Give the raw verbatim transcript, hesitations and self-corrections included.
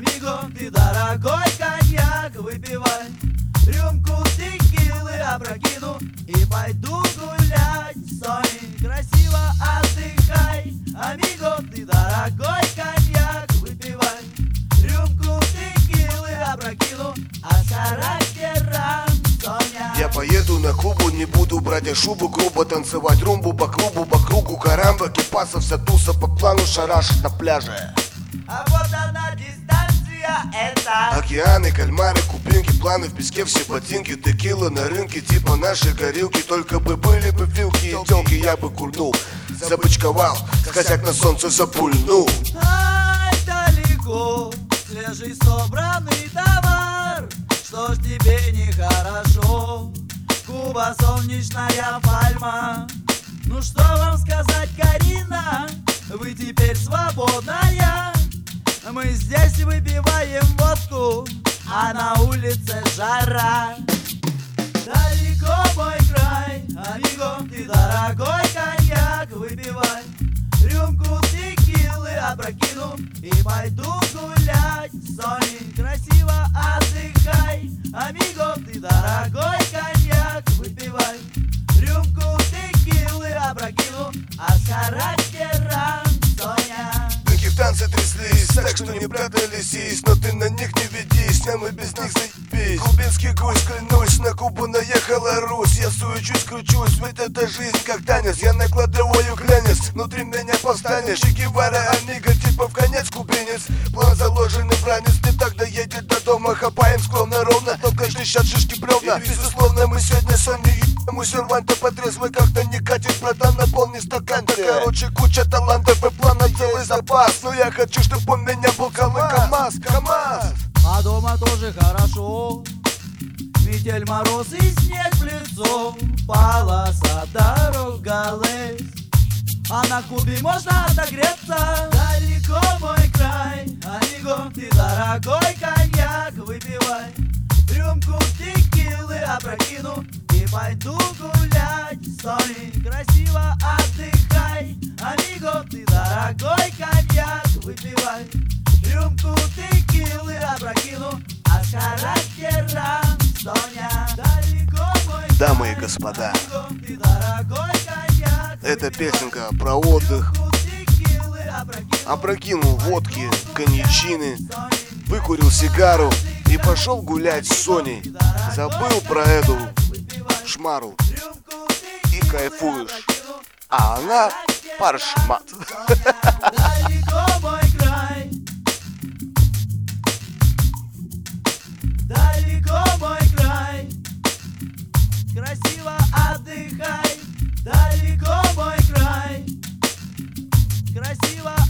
Амиго, ты дорогой коньяк, выпивай. Рюмку текилы опрокину и пойду гулять с Соней. Красиво отдыхай, амиго, ты дорогой коньяк, выпивай. Рюмку текилы опрокину, а с характером Соня. Я поеду на Кубу, не буду брать я шубу, грубо танцевать румбу по клубу, по кругу карамба, кипаса, вся туса по плану шарашит на пляже. А вот она дистанция, это Океаны, кальмары, купинки, планы в песке, все ботинки, текила на рынке, типа наши горилки. Только бы были бы вилки и телки, я бы курнул, забычковал, косяк на солнце запульнул. ай, далеко, свежий собранный товар. Что ж тебе нехорошо, Куба, солнечная пальма. Ну что вам сказать, Карина, вы теперь свободная. Мы здесь выпиваем водку, а на улице жара. Далеко мой край, амиго, ты дорогой коньяк, выпивай. Рюмку текилы опрокину и пойду гулять с Соней. Красиво отдыхай, амиго, ты дорогой коньяк, выпивай. Рюмку текилы опрокину, а с характером Соня. Рынки в танце тряслись, так что не прятались есть, но ты на них не ведись, а мы без них заебись. Глубинский гость, клянусь, на Кубу наехала Русь. Я суечусь, кручусь, ведь это жизнь как танец. Я на кладовую глянец, внутри меня повстанешь. Че Гевара, амиго, типа в конец кубинец. План заложенный в ранец, не так доедет до дома. Хапаем скромно, ровно, только шишат шишки бревна. И безусловно мы сегодня Соню ебем, у серванта потрезвый как-то не катит, братан, наполни стакан. Да, короче, куча талантов и плана, целый запас. Но я хочу, чтобы у меня был КамАЗ, КамАЗ. А дома тоже хорошо, метель, мороз и снег в лицо. Полоса дорог голых, а на Кубе можно отогреться. Далеко мой край, амиго, ты дорогой коньяк, выпивай. Рюмку текилы опрокину и пойду гулять с Соней. Красиво отдыхай, амиго, ты дорогой коньяк, выпивай. Рюмку текилы опрокину, а с характером Соня. Далеко мой край, Дамы и господа, амиго, ты дорогой коньяк, эта выпивай. песенка про отдых. Рюмку текилы опрокину, Опрокинул водки, коньячины, выкурил сигару и пошел гулять с Соней. Забыл про эту шмару и кайфуешь, а она паршмат. далеко мой край, далеко мой край. Красиво отдыхай, далеко мой край. Красиво